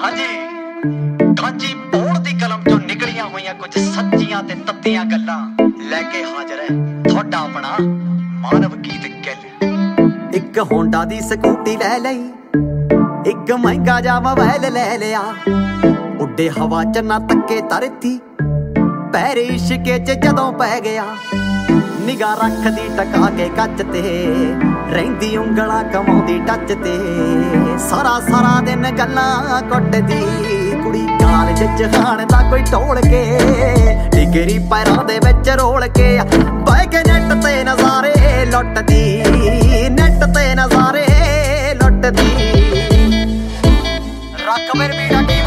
ਹਾਂਜੀ ਕਾਂਜੀ ਪੌੜ ਦੀ ਕਲਮ ਚੋਂ ਨਿਕਲੀਆਂ ਹੋਈਆਂ ਕੁਝ ਸੱਚੀਆਂ ਤੇ ਤੱਤੀਆਂ ਗੱਲਾਂ ਲੈ ਕੇ ਹਾਜ਼ਰ ਹੈ ਤੁਹਾਡਾ ਆਪਣਾ ਮਾਨਵ ਗੀਤ ਗਿੱਲ। ਇੱਕ ਹੋਂਡਾ ਦੀ ਸਕੂਟੀ ਲੈ ਲਈ, ਇੱਕ ਮਹਿੰਗਾ ਜਾ ਮੋਬਾਈਲ ਲੈ ਲਿਆ, ਉੱਡੇ ਹਵਾ ਚ ਨਾ ਤੱਕੇ ਧਰਤੀ, ਪੈਰ ਇਸ਼ਕੇ ਚ ਜਦੋਂ ਪੈ ਗਿਆ, ਨਿਗਾਹ ਰੱਖਦੀ ਟਕਾ ਕੇ ਕੱਚ ਤੇ, ਰਹਿੰਦੀ ਉਂਗਲਾਂ ਕਮਾਉਂਦੀ ਟੱਚ ਤੇ, ਸਾਰਾ ਦਿਨ ਗੱਲਾਂ ਕੁੱਟਦੀ ਕੁੜੀ ਕਾਲਜ ਚ ਖਾਣ ਦਾ ਕੋਈ ਢੋਲ ਕੇ, ਡਿਗਰੀ ਪੈਰਾਂ ਦੇ ਵਿੱਚ ਰੋਲ ਕੇ, ਬਹਿ ਕੇ ਨੈਟ ਤੇ ਨਜ਼ਾਰੇ ਲੁੱਟਦੀ, ਨੈਟ ਤੇ ਨਜ਼ਾਰੇ ਲੁੱਟਦੀ। ਰੱਖ ਮੇਰੇ ਵੀਰਾ ਟੀਮ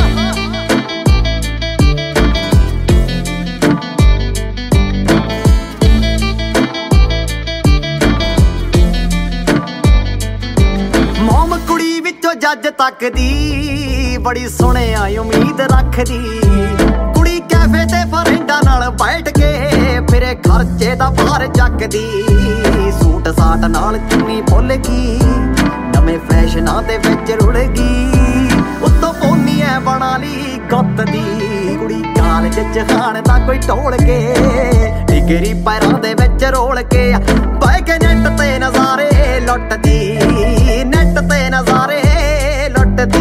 ਜੱਜ ਤੱਕਦੀ, ਬੜੀ ਸੋਹਣਿਆ ਉਮੀਦ ਰੱਖਦੀ, ਕੁੜੀ ਕੈਫੇ ਤੇ ਫਰੈਂਡਾਂ ਨਾਲ ਬੈਠ ਕੇ ਫਿਰੇ ਖਰਚੇ ਦਾ ਭਾਰ ਚੱਕਦੀ, ਸੂਟ ਸਾਟ ਨਾਲ ਚੁੰਨੀ ਭੁੱਲ ਗਈ, ਨਵੇਂ ਫੈਸ਼ਨਾਂ ਦੇ ਵਿੱਚ ਰੁੜ ਗਈ, ਉੱਤੋਂ ਪੋਨੀ ਐ ਬਣਾ ਲਈ ਗੁੱਤ ਦੀ, ਕੁੜੀ ਕਾਲਜ ਚ ਖਾਣ ਦਾ ਕੋਈ ਢੋਲ ਕੇ, ਡਿਗਰੀ ਪੈਰਾਂ ਦੇ ਵਿੱਚ ਰੋਲ ਕੇ, ਬਹਿ ਕੇ ਨੈਟ ਤੇ ਨਜ਼ਾਰੇ ਲੁੱਟਦੀ, ਨੈਟ ਤੇ ਨਜ਼ਾਰੇ ਲੁੱਟਦੀ।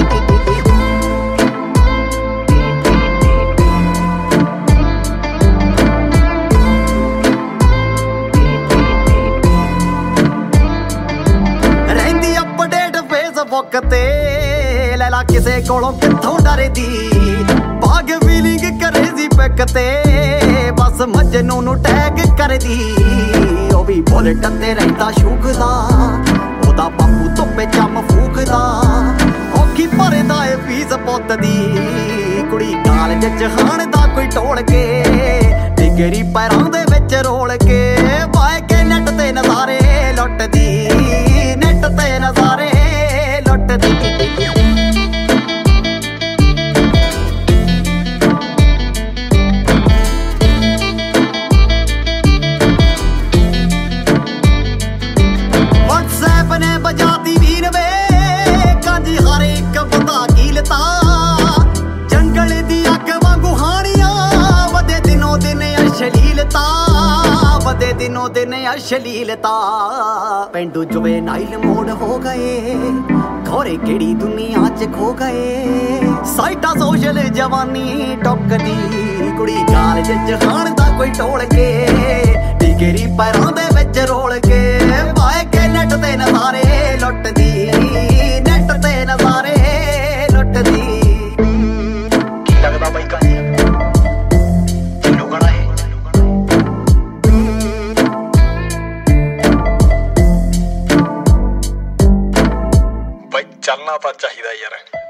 ਰਹਿੰਦੀ ਅਪਡੇਟ ਫੇਸਬੁੱਕ ਤੇ, ਲੈ ਲਾ ਕਿਸੇ ਕੋਲੋਂ ਕਿੱਥੋਂ ਡਰਦੀ, ਬਾਗ ਫੀਲਿੰਗ ਕਰੇ ਸੀ ਪਿਕ ਤੇ, ਬਸ ਮਜਨੂੰ ਨੂੰ ਟੈਗ ਕਰਦੀ, ਉਹ ਵੀ ਬੁਲਟ ਤੇ ਰਹਿੰਦਾ ਸ਼ੂਕਦਾ, ਉਹਦਾ ਬਾਪੂ ਧੁੱਪੇ ਚੰਮ ਫੂਕਦਾ, ਔਖੀ ਭਰਦਾ ਏ ਫੀਸ ਪੁੱਤ ਦੀ, ਕੁੜੀ ਕਾਲਜ ਚ ਖਾਣ ਦਾ ਕੋਈ ਢੋਲ ਕੇ, ਡਿਗਰੀ ਪੈਰਾਂ ਦੇ ਵਿੱਚ ਰੋਲ ਕੇ, ਬਾਏ ਕੇ ਨੈਟ ਤੇ ਨਜ਼ਾਰੇ ਲੁੱਟਦੀ, ਨੈਟ ਤੇ ਨਜ਼ਾਰੇ ਲੁੱਟਦੀ। ਨੇ ਬਜਾਤੀ ਵੀਰ ਵੇ ਕਾਂਜੀ ਹਰ ਇੱਕ ਬੰਦਾ ਕੀਲਤਾ, ਜੰਗਲ ਦੀ ਅੱਗ ਵਾਂਗੂ ਹਾਣੀਆਂ, ਵਧੇ ਦਿਨੋਂ ਦਿਨ ਅਸ਼ਲੀਲਤਾ, ਵਧੇ ਦਿਨੋਂ ਦਿਨ ਅਸ਼ਲੀਲਤਾ, ਪਿੰਡੂ ਜੁਵੇਨਾਈਲ ਮੋੜ ਹੋ ਗਏ, ਖੋਰੇ ਕਿਹੜੀ ਦੁਨੀਆ ਚ ਖੋ ਗਏ, ਸਾਈਟਾ ਸੋਸ਼ਲ ਜਵਾਨੀ ਟੁੱਕਦੀ, ਕੁੜੀ ਕਾਲਜ ਚ ਖਾਣ ਦਾ ਕੋਈ ਢੋਲ ਕੇ, ਡਿਗਰੀ ਪੈਰਾਂ ਦੇ ਵਿੱਚ ਰੋਲ ਕੇ, ਬਾਏ ਕੇ ਨੈਟ ਤੇ ਨਜ਼ਾਰੇ ਲੁੱਟਦੀ, ਨੈਟ ਤੇ ਨਜ਼ਾਰੇ ਲੁੱਟਦੀ। ਕੀ ਲੱਗਦਾ ਬਾਈ ਕਾਂਜੀ ਚੱਲੂਗਾ ਇਹ? ਬਾਈ ਚੱਲਣਾ ਤਾਂ ਚਾਹੀਦਾ ਯਾਰ।